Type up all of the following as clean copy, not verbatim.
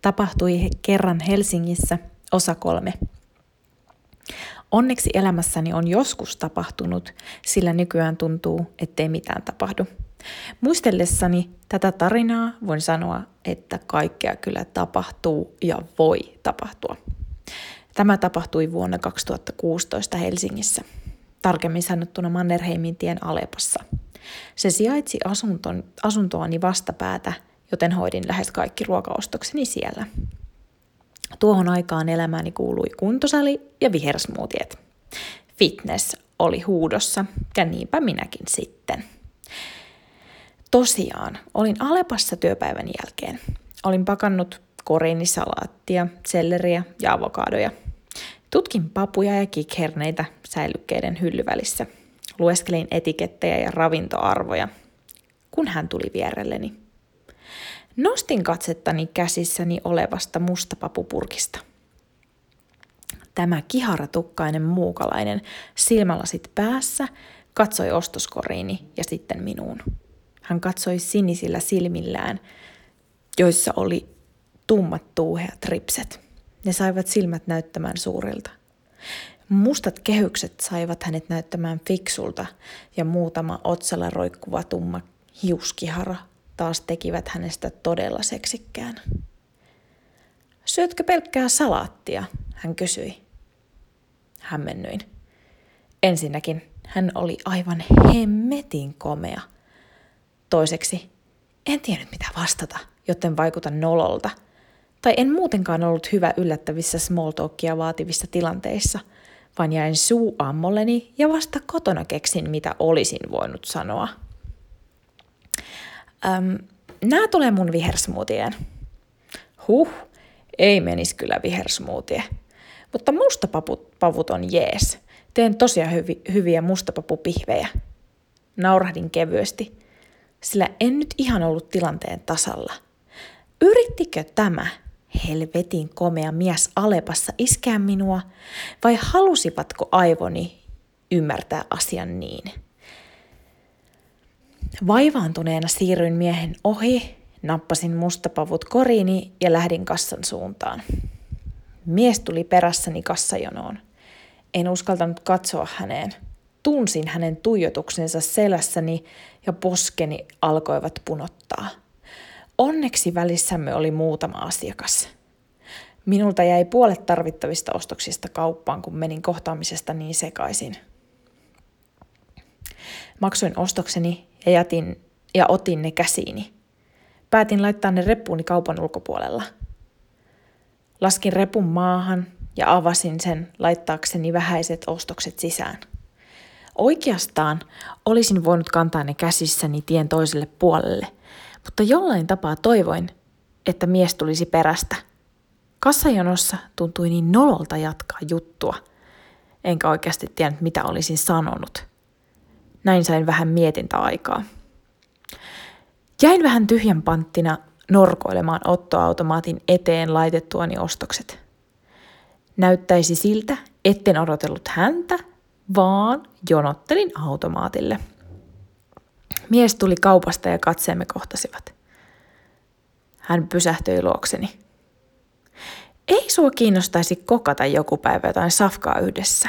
Tapahtui kerran Helsingissä, osa 3. Onneksi elämässäni on joskus tapahtunut, sillä nykyään tuntuu, ettei mitään tapahdu. Muistellessani tätä tarinaa voin sanoa, että kaikkea kyllä tapahtuu ja voi tapahtua. Tämä tapahtui vuonna 2016 Helsingissä, tarkemmin sanottuna Mannerheimintien Alepassa. Se sijaitsi asuntoani vastapäätä, joten hoidin lähes kaikki ruokaostokseni siellä. Tuohon aikaan elämääni kuului kuntosali ja vihersmoothiet. Fitness oli huudossa, ja niinpä minäkin sitten. Tosiaan, olin Alepassa työpäivän jälkeen. Olin pakannut koriinisalaattia, selleriä ja avokadoja. Tutkin papuja ja kikherneitä säilykkeiden hyllyvälissä. Lueskelin etikettejä ja ravintoarvoja, kun hän tuli vierelleni. Nostin katsettani käsissäni olevasta mustapapupurkista. Tämä kiharatukkainen muukalainen silmälasit päässä katsoi ostoskoriini ja sitten minuun. Hän katsoi sinisillä silmillään, joissa oli tummat tuuheat ripset. Ne saivat silmät näyttämään suurilta. Mustat kehykset saivat hänet näyttämään fiksulta ja muutama otsalla roikkuva tumma hiuskihara taas tekivät hänestä todella seksikkään. Syötkö pelkkää salaattia? Hän kysyi. Hämmennyin. Ensinnäkin hän oli aivan hemmetin komea. Toiseksi en tiennyt mitä vastata, joten vaikutan nololta. Tai en muutenkaan ollut hyvä yllättävissä small talkia vaativissa tilanteissa, vaan jäin suu ammolleni ja vasta kotona keksin, mitä olisin voinut sanoa. Nää tulee mun vihersmoothien. Ei menis kyllä vihersmoothie. Mutta mustapavut on jees. Teen tosiaan hyviä mustapapupihvejä. Naurahdin kevyesti, sillä en nyt ihan ollut tilanteen tasalla. Yrittikö tämä helvetin komea mies Alepassa iskeä minua, vai halusivatko aivoni ymmärtää asian niin? Vaivaantuneena siirryin miehen ohi, nappasin mustapavut koriini ja lähdin kassan suuntaan. Mies tuli perässäni kassajonoon. En uskaltanut katsoa häneen. Tunsin hänen tuijotuksensa selässäni ja poskeni alkoivat punottaa. Onneksi välissämme oli muutama asiakas. Minulta jäi puolet tarvittavista ostoksista kauppaan, kun menin kohtaamisesta niin sekaisin. Maksoin ostokseni ja otin ne käsiini. Päätin laittaa ne reppuuni kaupan ulkopuolella. Laskin repun maahan ja avasin sen laittaakseni vähäiset ostokset sisään. Oikeastaan olisin voinut kantaa ne käsissäni tien toiselle puolelle, mutta jollain tapaa toivoin, että mies tulisi perästä. Kassajonossa tuntui niin nololta jatkaa juttua, enkä oikeasti tiennyt mitä olisin sanonut. Näin sain vähän mietintäaikaa. Jäin vähän tyhjän panttina norkoilemaan ottoautomaatin eteen laitettuani ostokset. Näyttäisi siltä, etten odotellut häntä, vaan jonottelin automaatille. Mies tuli kaupasta ja katseemme kohtasivat. Hän pysähtyi luokseni. Ei sua kiinnostaisi kokata joku päivä jotain safkaa yhdessä?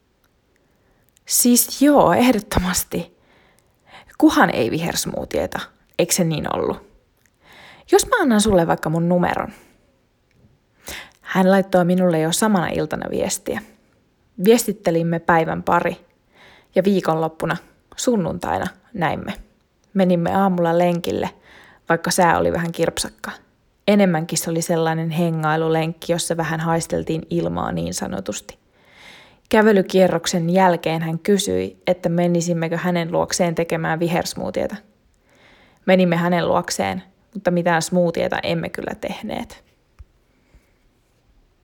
Siis joo, ehdottomasti. Kuhan ei vihersmoothieta, eikö se niin ollut? Jos mä annan sulle vaikka mun numeron. Hän laittoi minulle jo samana iltana viestiä. Viestittelimme päivän pari ja viikonloppuna, sunnuntaina, näimme. Menimme aamulla lenkille, vaikka sää oli vähän kirpsakka. Enemmänkin se oli sellainen hengailulenkki, jossa vähän haisteltiin ilmaa niin sanotusti. Kävelykierroksen jälkeen hän kysyi, että menisimmekö hänen luokseen tekemään vihersmoothieta. Menimme hänen luokseen, mutta mitään smoothieta emme kyllä tehneet.